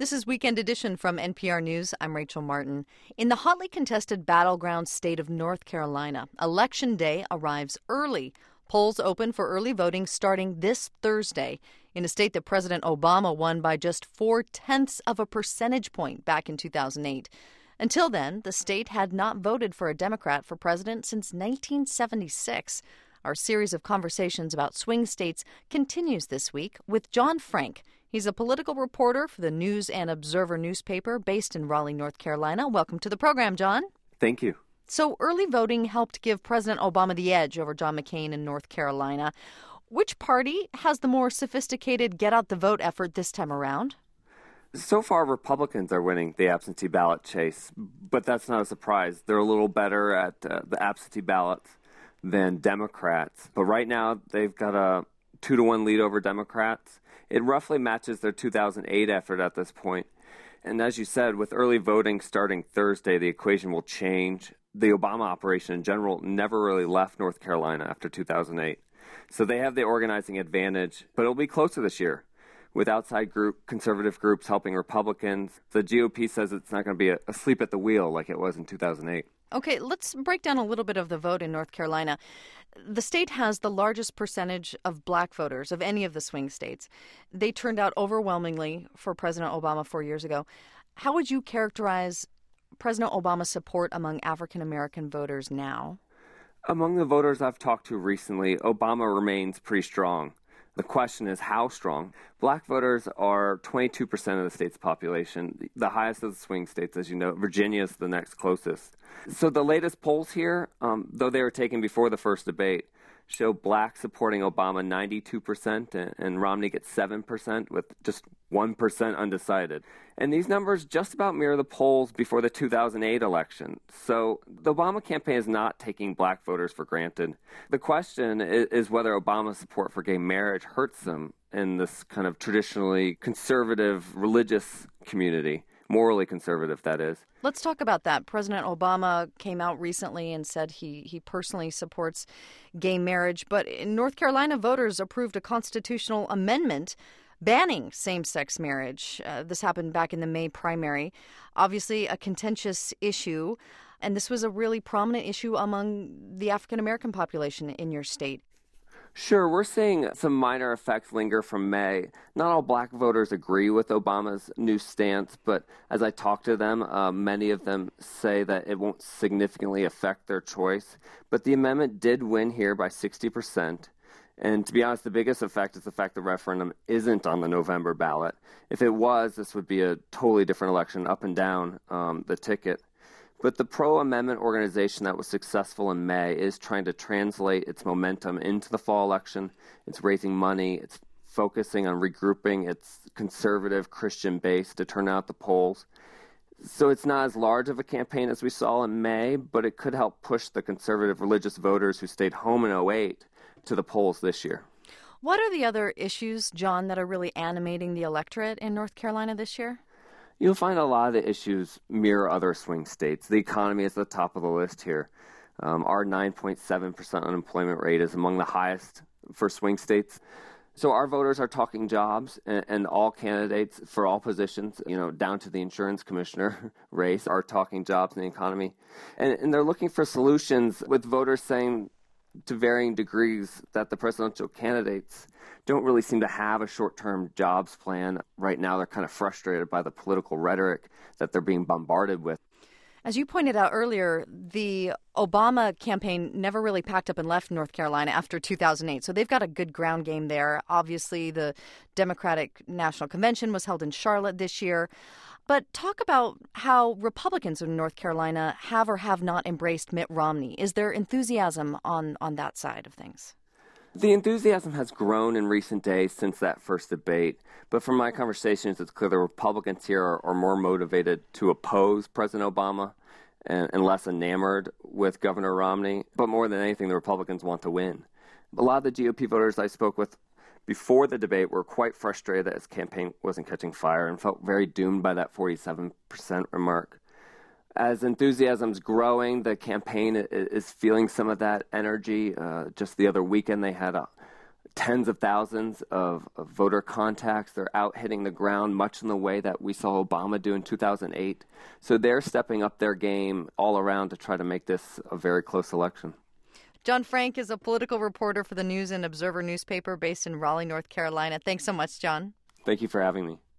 This is Weekend Edition from NPR News. I'm Rachel Martin. In the hotly contested battleground state of North Carolina, Election Day arrives early. Polls open for early voting starting this Thursday in a state that President Obama won by just 0.4 of a percentage point back in 2008. Until then, the state had not voted for a Democrat for president since 1976. Our series of conversations about swing states continues this week with John Frank. He's a political reporter for the News and Observer newspaper based in Raleigh, North Carolina. Welcome to the program, John. Thank you. So early voting helped give President Obama the edge over John McCain in North Carolina. Which party has the more sophisticated get-out-the-vote effort this time around? So far, Republicans are winning the absentee ballot chase, but that's not a surprise. They're a little better at the absentee ballots than Democrats. But right now, they've got a 2-1 lead over Democrats. It roughly matches their 2008 effort at this point. And as you said, with early voting starting Thursday, the equation will change. The Obama operation in general never really left North Carolina after 2008. So they have the organizing advantage, but it'll be closer this year. With outside conservative groups helping Republicans, the GOP says it's not going to be asleep at the wheel like it was in 2008. Okay, let's break down a little bit of the vote in North Carolina. The state has the largest percentage of black voters of any of the swing states. They turned out overwhelmingly for President Obama 4 years ago. How would you characterize President Obama's support among African-American voters now? Among the voters I've talked to recently, Obama remains pretty strong. The question is how strong. Black voters are 22% of the state's population, the highest of the swing states, as you know. Virginia is the next closest. So the latest polls here, though they were taken before the first debate, show black supporting Obama 92% and Romney gets 7% with just 1% undecided. And these numbers just about mirror the polls before the 2008 election. So the Obama campaign is not taking black voters for granted. The question is whether Obama's support for gay marriage hurts them in this kind of traditionally conservative religious community. Morally conservative, that is. Let's talk about that. President Obama came out recently and said he personally supports gay marriage. But in North Carolina, voters approved a constitutional amendment banning same-sex marriage. This happened back in the May primary. Obviously, a contentious issue. And this was a really prominent issue among the African-American population in your state. Sure, we're seeing some minor effects linger from May. Not all black voters agree with Obama's new stance, but as I talk to them, many of them say that it won't significantly affect their choice. But the amendment did win here by 60%. And to be honest, the biggest effect is the fact the referendum isn't on the November ballot. If it was, this would be a totally different election up and down the ticket. But the pro-amendment organization that was successful in May is trying to translate its momentum into the fall election. It's raising money. It's focusing on regrouping its conservative Christian base to turn out the polls. So it's not as large of a campaign as we saw in May, but it could help push the conservative religious voters who stayed home in 2008 to the polls this year. What are the other issues, John, that are really animating the electorate in North Carolina this year? You'll find a lot of the issues mirror other swing states. The economy is at the top of the list here. Our 9.7% unemployment rate is among the highest for swing states. So our voters are talking jobs, and all candidates for all positions, down to the insurance commissioner race, are talking jobs in the economy. And they're looking for solutions, with voters saying to varying degrees that the presidential candidates don't really seem to have a short-term jobs plan. Right now, they're kind of frustrated by the political rhetoric that they're being bombarded with. As you pointed out earlier, the Obama campaign never really packed up and left North Carolina after 2008. So they've got a good ground game there. Obviously, the Democratic National Convention was held in Charlotte this year. But talk about how Republicans in North Carolina have or have not embraced Mitt Romney. Is there enthusiasm on that side of things? The enthusiasm has grown in recent days since that first debate. But from my conversations, it's clear the Republicans here are more motivated to oppose President Obama and less enamored with Governor Romney. But more than anything, the Republicans want to win. A lot of the GOP voters I spoke with before the debate were quite frustrated that his campaign wasn't catching fire and felt very doomed by that 47% remark. As enthusiasm's growing, the campaign is feeling some of that energy. Just the other weekend, they had tens of thousands of voter contacts. They're out hitting the ground, much in the way that we saw Obama do in 2008. So they're stepping up their game all around to try to make this a very close election. John Frank is a political reporter for the News and Observer newspaper based in Raleigh, North Carolina. Thanks so much, John. Thank you for having me.